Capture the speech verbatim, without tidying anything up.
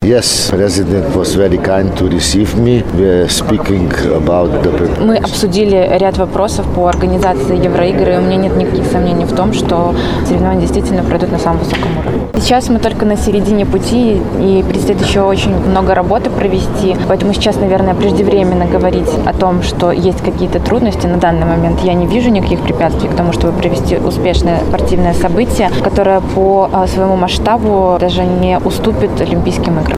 Yes, President was very kind to receive me. We are speaking about the... Мы обсудили ряд вопросов по организации Евроигр, и у меня нет никаких сомнений в том, что соревнования действительно пройдут на самом высоком уровне. Сейчас мы только на середине пути, и предстоит еще очень много работы провести, поэтому сейчас, наверное, преждевременно говорить о том, что есть какие-то трудности. На данный момент я не вижу никаких препятствий к тому, чтобы провести успешное спортивное событие, которое по своему масштабу даже не уступит Олимпийским играм.